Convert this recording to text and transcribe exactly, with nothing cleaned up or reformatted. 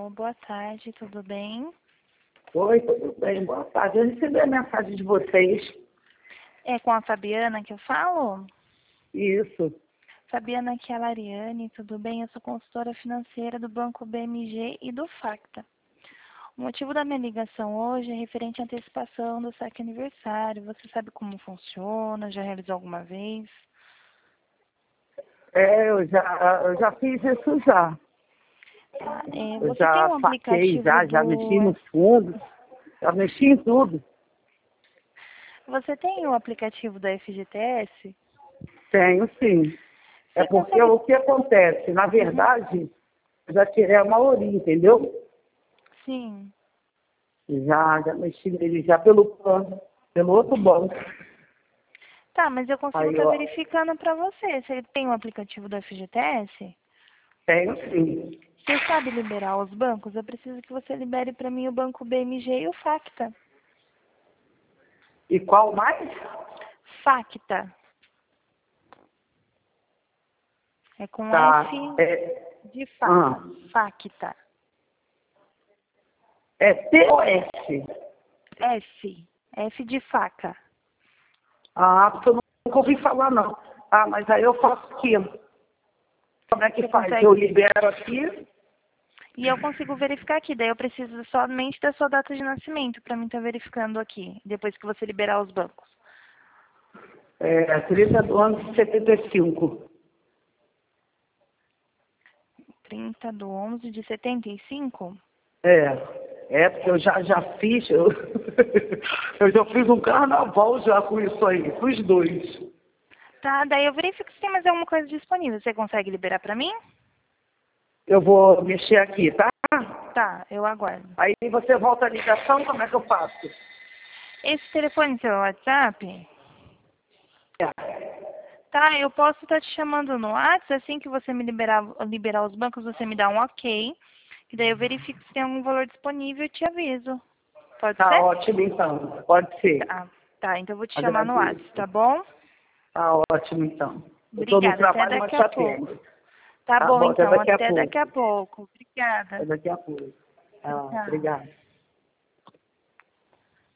Alô, boa tarde, tudo bem? Oi, tudo bem? Boa tarde. Eu recebi a mensagem de vocês. É com a Fabiana que eu falo? Isso. Fabiana, aqui é a Lariane, tudo bem? Eu sou consultora financeira do Banco B M G e do Facta. O motivo da minha ligação hoje é referente à antecipação do saque aniversário. Você sabe como funciona? Já realizou alguma vez? É, eu já, eu já fiz isso já. Tá. É, Eu você tem já um saquei, aplicativo já, já mexi do... no fundo, já mexi em tudo. Você tem o aplicativo da F G T S? Tenho sim. É Você porque consegue... o que acontece? Na Uhum. verdade, eu já tirei a maioria, entendeu? Sim. Já, já mexi nele já pelo plano, pelo outro banco. Tá, mas eu consigo Aí, estar ó, verificando para você. Você tem o aplicativo do F G T S? tenho sim. Você sabe liberar os bancos? Eu preciso que você libere para mim o Banco B M G e o Facta. E qual mais? Facta. É com Tá. F É, de faca. ah, Facta. é T O S. F. F de faca. Ah, porque eu nunca ouvi falar, não. Ah, mas aí eu faço aqui. Como é que Você faz? Eu consegue? libero aqui, E eu consigo verificar aqui. Daí eu preciso somente da sua data de nascimento para mim estar verificando aqui. Depois que você liberar os bancos. é, trinta do ano de setenta e cinco. trinta de onze de setenta e cinco? É, é porque eu já, já fiz, eu, eu já fiz um carnaval já com isso aí, com os dois. Tá, daí eu verifico se tem mais alguma coisa disponível. Você consegue liberar para mim? Eu vou mexer aqui, tá? Tá, eu aguardo. Aí você volta a ligação, como é que eu faço? Esse telefone é seu WhatsApp? É. Tá, eu posso estar te chamando no WhatsApp, assim que você me liberar, liberar os bancos, você me dá um ok. Que daí eu verifico se tem algum valor disponível e te aviso. Pode Tá ser? ótimo então, pode ser. Tá, tá, então eu vou te chamar no WhatsApp, Agradeço. tá bom? Tá ótimo então. Eu estou no Obrigada, até trabalho, mas daqui te a pouco. atendo. Tá Tá bom, bom, até então, daqui a até daqui a pouco. pouco. Até Obrigada. daqui a pouco. Ah, Tchau. obrigado.